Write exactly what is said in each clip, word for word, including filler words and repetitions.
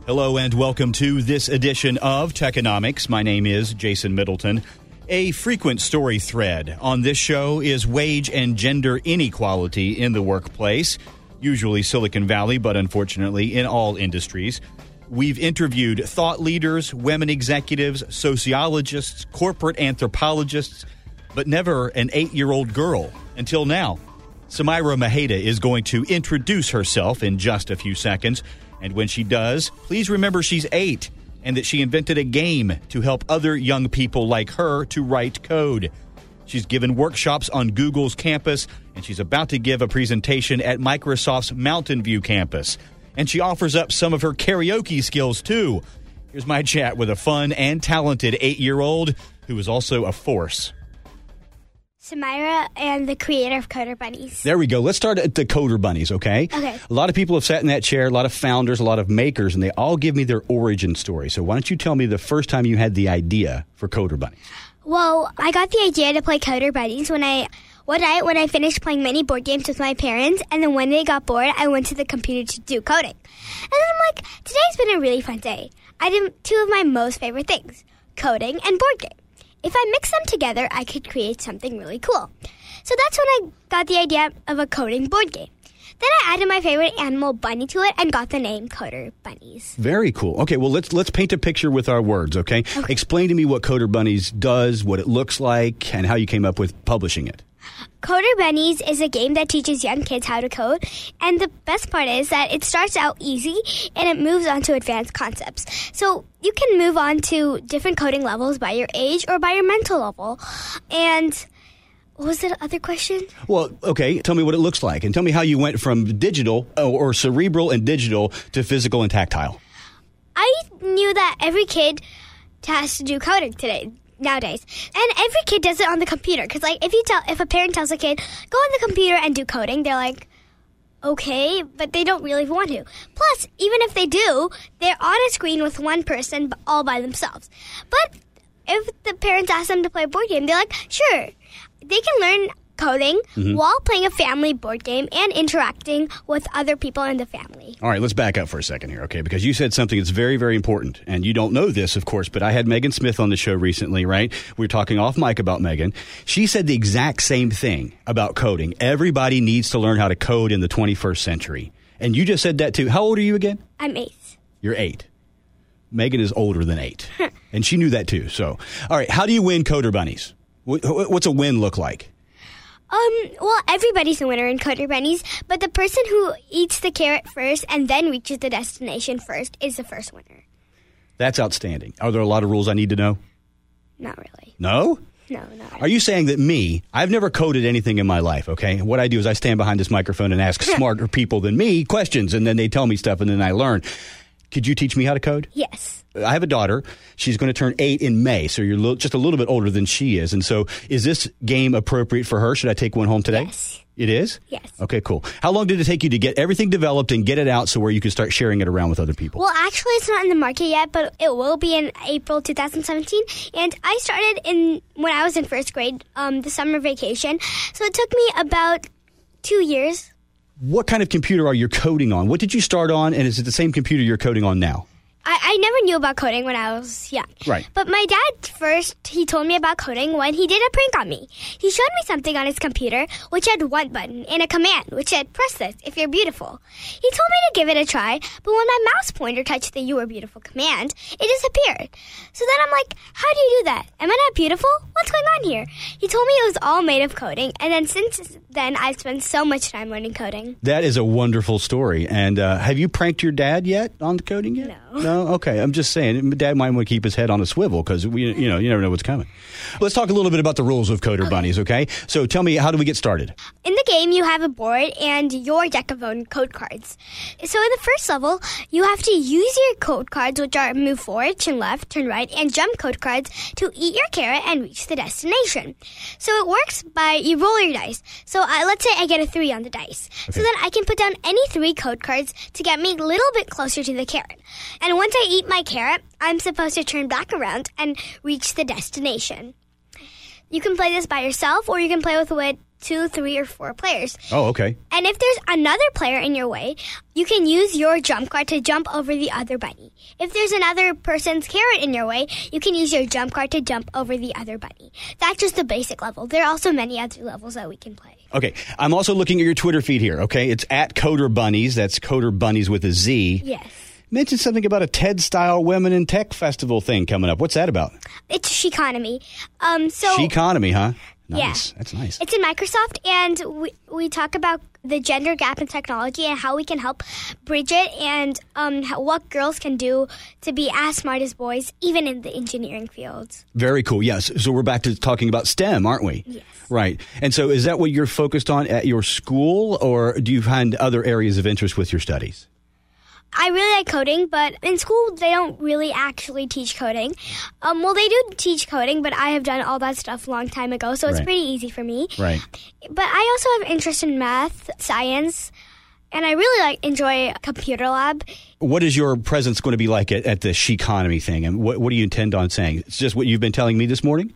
Hello and welcome to this edition of Techonomics. My name is Jason Middleton. A frequent story thread on this show is wage and gender inequality in the workplace, usually Silicon Valley, but unfortunately in all industries. We've interviewed thought leaders, women executives, sociologists, corporate anthropologists, but never an eight-year-old girl until now. Samaira Maheda is going to introduce herself in just a few seconds. And when she does, please remember she's eight and that she invented a game to help other young people like her to write code. She's given workshops on Google's campus, and she's about to give a presentation at Microsoft's Mountain View campus. And she offers up some of her karaoke skills, too. Here's my chat with a fun and talented eight-year-old who is also a force. Samaira and the creator of Coder Bunnies. There we go. Let's start at the Coder Bunnies, okay? Okay. A lot of people have sat in that chair, a lot of founders, a lot of makers, and they all give me their origin story. So why don't you tell me the first time you had the idea for Coder Bunnies? Well, I got the idea to play Coder Bunnies when I one night when I finished playing many board games with my parents, and then when they got bored, I went to the computer to do coding. And then I'm like, today's been a really fun day. I did two of my most favorite things, coding and board game. If I mix them together, I could create something really cool. So that's when I got the idea of a coding board game. Then I added my favorite animal, Bunny, to it and got the name Coder Bunnies. Very cool. Okay, well, let's let's paint a picture with our words, okay? okay? Explain to me what Coder Bunnies does, what it looks like, and how you came up with publishing it. Coder Bunnies is a game that teaches young kids how to code, and the best part is that it starts out easy and it moves on to advanced concepts. So you can move on to different coding levels by your age or by your mental level. And what was the other question? Well, okay, tell me what it looks like, and tell me how you went from digital or cerebral and digital to physical and tactile. I knew that every kid has to do coding today. Nowadays. And every kid does it on the computer. Because, like, if you tell, if a parent tells a kid, go on the computer and do coding, they're like, okay, but they don't really want to. Plus, even if they do, they're on a screen with one person all by themselves. But if the parents ask them to play a board game, they're like, sure. They can learn coding mm-hmm. while playing a family board game and interacting with other people in the family. All right, let's back up for a second here, okay? Because you said something that's very, very important. And you don't know this, of course, but I had Megan Smith on the show recently, right? We were talking off mic about Megan. She said the exact same thing about coding. Everybody needs to learn how to code in the twenty-first century. And you just said that too. How old are you again? I'm eight. You're eight. Megan is older than eight. And she knew that too. So, all right, how do you win Coder Bunnies? What's a win look like? Um, well, everybody's a winner in Coder Bunnies, but the person who eats the carrot first and then reaches the destination first is the first winner. That's outstanding. Are there a lot of rules I need to know? Not really. No? No, not really. Are you saying that me, I've never coded anything in my life, okay? What I do is I stand behind this microphone and ask smarter people than me questions, and then they tell me stuff, and then I learn. Could you teach me how to code? Yes. I have a daughter. She's going to turn eight in May, so you're little, just a little bit older than she is. And so is this game appropriate for her? Should I take one home today? Yes. It is? Yes. Okay, cool. How long did it take you to get everything developed and get it out so where you can start sharing it around with other people? Well, actually, it's not in the market yet, but it will be in April twenty seventeen. And I started in when I was in first grade, um, the summer vacation. So it took me about two years. What kind of computer are you coding on? What did you start on, and is it the same computer you're coding on now? I, I never knew about coding when I was young. Right. But my dad first, he told me about coding when he did a prank on me. He showed me something on his computer which had one button and a command which said, press this if you're beautiful. He told me to give it a try, but when my mouse pointer touched the you are beautiful command, it disappeared. So then I'm like, how do you do that? Am I not beautiful? What's going on here? He told me it was all made of coding, and then since then I've spent so much time learning coding. That is a wonderful story. And uh, have you pranked your dad yet on the coding yet? No. No? Okay, I'm just saying, Dad might want to keep his head on a swivel because we, you know, you never know what's coming. Let's talk a little bit about the rules of Coder okay. Bunnies, okay? So tell me, how do we get started? In the game, you have a board and your deck of own code cards. So in the first level, you have to use your code cards, which are move forward, turn left, turn right, and jump code cards to eat your carrot and reach the destination. So it works by you roll your dice. So uh, let's say I get a three on the dice. Okay. So then I can put down any three code cards to get me a little bit closer to the carrot. And once I eat my carrot, I'm supposed to turn back around and reach the destination. You can play this by yourself, or you can play with, with two, three, or four players. Oh, okay. And if there's another player in your way, you can use your jump card to jump over the other bunny. If there's another person's carrot in your way, you can use your jump card to jump over the other bunny. That's just the basic level. There are also many other levels that we can play. Okay. I'm also looking at your Twitter feed here, okay? It's at Coder Bunnies. That's Coder Bunnies with a Z. Yes. Mentioned something about a TED-style Women in Tech Festival thing coming up. What's that about? It's Sheconomy. Um, so Sheconomy, huh? Nice. Yeah. That's nice. It's in Microsoft, and we, we talk about the gender gap in technology and how we can help bridge it, and um, how, what girls can do to be as smart as boys, even in the engineering fields. Very cool. Yes. So we're back to talking about STEM, aren't we? Yes. Right. And so is that what you're focused on at your school, or do you find other areas of interest with your studies? I really like coding, but in school they don't really actually teach coding. Um, well, they do teach coding, but I have done all that stuff a long time ago, so it's Right. pretty easy for me. Right. But I also have interest in math, science, and I really like enjoy computer lab. What is your presence going to be like at, at the Sheconomy thing, and what, what do you intend on saying? It's just what you've been telling me this morning?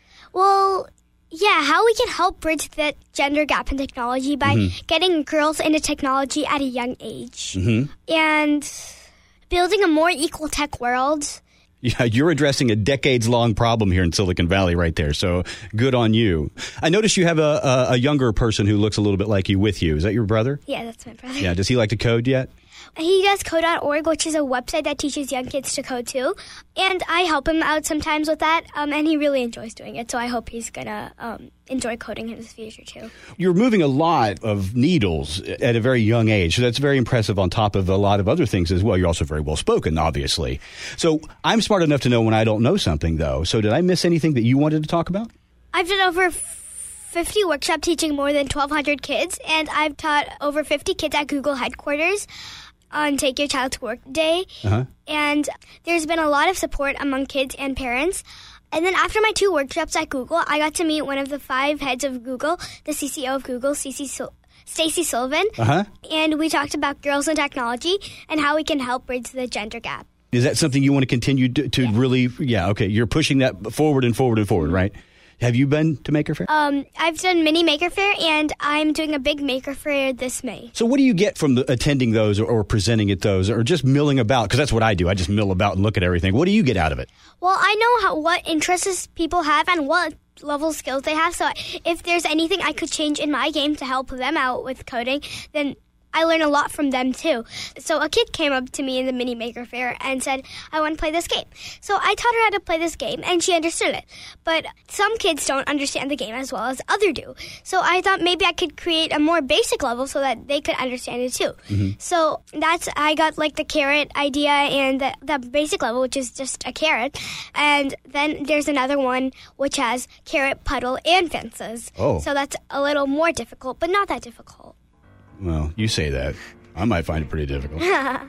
Well, yeah, how we can help bridge that gender gap in technology by Mm-hmm. getting girls into technology at a young age. Mm-hmm. And building a more equal tech world. Yeah, you're addressing a decades-long problem here in Silicon Valley right there, so good on you. I noticed you have a, a, a younger person who looks a little bit like you with you. Is that your brother? Yeah, that's my brother. Yeah, does he like to code yet? He does code dot org, which is a website that teaches young kids to code too. And I help him out sometimes with that, um, and he really enjoys doing it. So I hope he's going to um, enjoy coding in his future too. You're moving a lot of needles at a very young age, so that's very impressive on top of a lot of other things as well. You're also very well-spoken, obviously. So I'm smart enough to know when I don't know something, though. So did I miss anything that you wanted to talk about? I've done over fifty workshops teaching more than twelve hundred kids, and I've taught over fifty kids at Google headquarters on Take Your Child to Work Day. Uh-huh. And there's been a lot of support among kids and parents. And then after my two workshops at Google, I got to meet one of the five heads of Google, the C C O of Google, Stacey Sul- Stacey Sullivan. Uh-huh. And we talked about girls in technology and how we can help bridge the gender gap. Is that something you want to continue to, to Yeah. really, yeah, okay, you're pushing that forward and forward and forward, right? Have you been to Maker Faire? Um, I've done mini Maker Faire, and I'm doing a big Maker Faire this May. So what do you get from the, attending those or, or presenting at those or just milling about? Because that's what I do. I just mill about and look at everything. What do you get out of it? Well, I know how, what interests people have and what level skills they have, so if there's anything I could change in my game to help them out with coding, then I learn a lot from them too. So a kid came up to me in the Mini Maker Faire and said, I want to play this game. So I taught her how to play this game, and she understood it. But some kids don't understand the game as well as others do. So I thought maybe I could create a more basic level so that they could understand it too. Mm-hmm. So that's, I got like the carrot idea and the, the basic level, which is just a carrot. And then there's another one which has carrot, puddle, and fences. Oh. So that's a little more difficult, but not that difficult. Well, you say that. I might find it pretty difficult.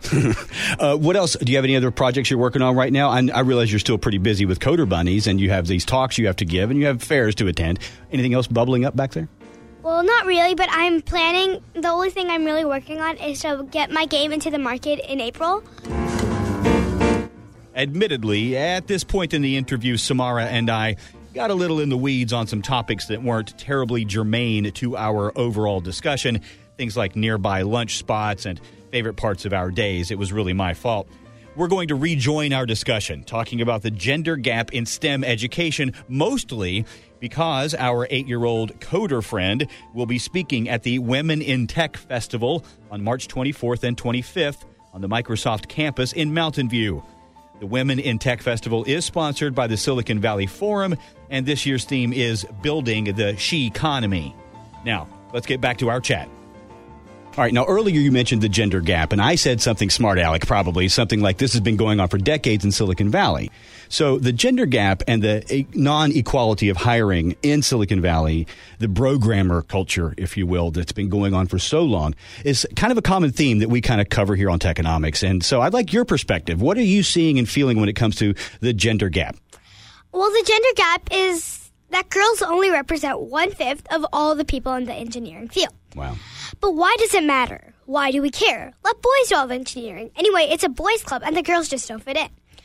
uh, what else? Do you have any other projects you're working on right now? I, I realize you're still pretty busy with Coder Bunnies, and you have these talks you have to give, and you have fairs to attend. Anything else bubbling up back there? Well, not really, but I'm planning, the only thing I'm really working on is to get my game into the market in April. Admittedly, at this point in the interview, Samara and I got a little in the weeds on some topics that weren't terribly germane to our overall discussion. Things like nearby lunch spots and favorite parts of our days. It was really my fault. We're going to rejoin our discussion, talking about the gender gap in STEM education, mostly because our eight-year-old coder friend will be speaking at the Women in Tech Festival on March twenty-fourth and twenty-fifth on the Microsoft campus in Mountain View. The Women in Tech Festival is sponsored by the Silicon Valley Forum, and this year's theme is Building the Sheconomy. Now, let's get back to our chat. All right, now earlier you mentioned the gender gap, and I said something smart, Alec, probably, something like this has been going on for decades in Silicon Valley. So the gender gap and the non-equality of hiring in Silicon Valley, the programmer culture, if you will, that's been going on for so long, is kind of a common theme that we kind of cover here on Techonomics. And so I'd like your perspective. What are you seeing and feeling when it comes to the gender gap? Well, the gender gap is that girls only represent one-fifth of all the people in the engineering field. Wow. But why does it matter? Why do we care? Let boys do all the engineering. Anyway, it's a boys' club, and the girls just don't fit in.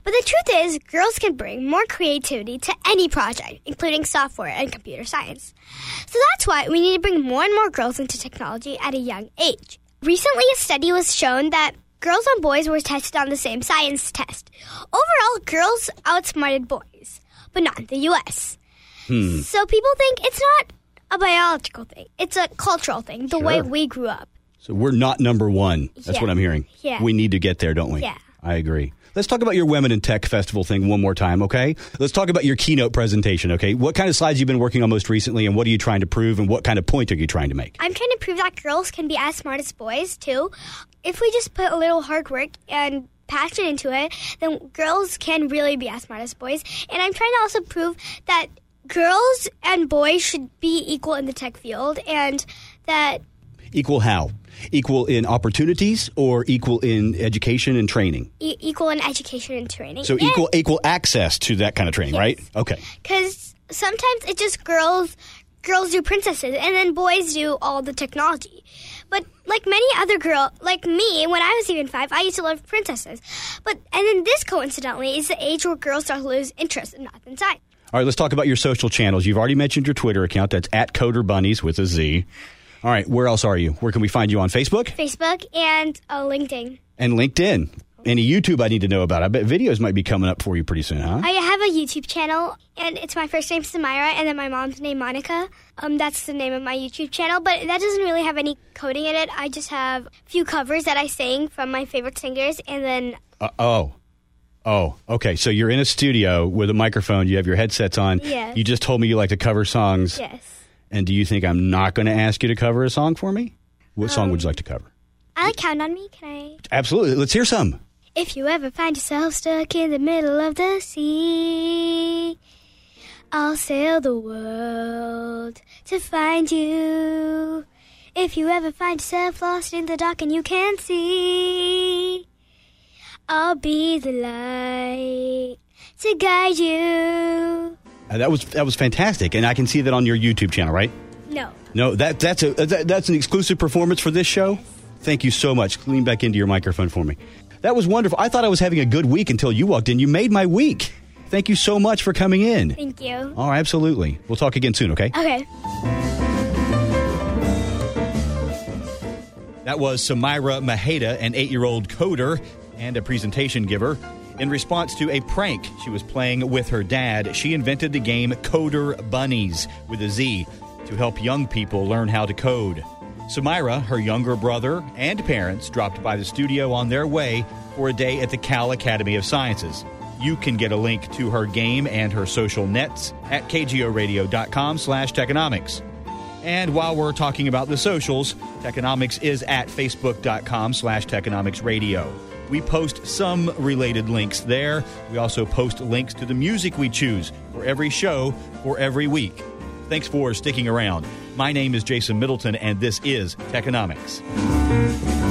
But the truth is, girls can bring more creativity to any project, including software and computer science. So that's why we need to bring more and more girls into technology at a young age. Recently, a study was shown that girls and boys were tested on the same science test. Overall, girls outsmarted boys, but not in the U S Hmm. So people think it's not a biological thing. It's a cultural thing, the Sure. way we grew up. So we're not number one. That's Yeah. what I'm hearing. Yeah. We need to get there, don't we? Yeah. I agree. Let's talk about your Women in Tech Festival thing one more time, okay? Let's talk about your keynote presentation, okay? What kind of slides you've been working on most recently, and what are you trying to prove, and what kind of point are you trying to make? I'm trying to prove that girls can be as smart as boys, too. If we just put a little hard work and passion into it, then girls can really be as smart as boys. And I'm trying to also prove that girls and boys should be equal in the tech field, and that... Equal how? Equal in opportunities or equal in education and training? E- equal in education and training. So equal equal access to that kind of training, Yes. right? Okay. Because sometimes it's just girls, girls do princesses, and then boys do all the technology. But like many other girls, like me, when I was even five, I used to love princesses. But and then this, coincidentally, is the age where girls start to lose interest in math and science. All right, let's talk about your social channels. You've already mentioned your Twitter account. That's at Coder Bunnies with a Z. All right, where else are you? Where can we find you on Facebook? Facebook and uh, LinkedIn. And LinkedIn. Any YouTube I need to know about? I bet videos might be coming up for you pretty soon, huh? I have a YouTube channel, and it's my first name, Samira, and then my mom's name, Monica. Um, that's the name of my YouTube channel, but that doesn't really have any coding in it. I just have a few covers that I sing from my favorite singers, and then... Uh, oh. Oh, okay. So you're in a studio with a microphone. You have your headsets on. Yes. You just told me you like to cover songs. Yes. And do you think I'm not going to ask you to cover a song for me? What song would you like to cover? I like Count on Me. Can I? Absolutely. Let's hear some. If you ever find yourself stuck in the middle of the sea, I'll sail the world to find you. If you ever find yourself lost in the dark and you can't see, I'll be the light to guide you. Uh, that was that was fantastic, and I can see that on your YouTube channel, right? No. No, that that's a that, that's an exclusive performance for this show. Thank you so much. Lean back into your microphone for me. That was wonderful. I thought I was having a good week until you walked in. You made my week. Thank you so much for coming in. Thank you. Oh, absolutely. We'll talk again soon, okay? Okay. That was Samira Maheda, an eight-year-old coder and a presentation giver. In response to a prank she was playing with her dad, she invented the game Coder Bunnies with a Z to help young people learn how to code. Samira, her younger brother, and parents dropped by the studio on their way for a day at the Cal Academy of Sciences. You can get a link to her game and her social nets at kgoradio.com slash Techonomics. And while we're talking about the socials, Techonomics is at facebook.com slash Techonomics Radio. We post some related links there. We also post links to the music we choose for every show for every week. Thanks for sticking around. My name is Jason Middleton, and this is Techonomics.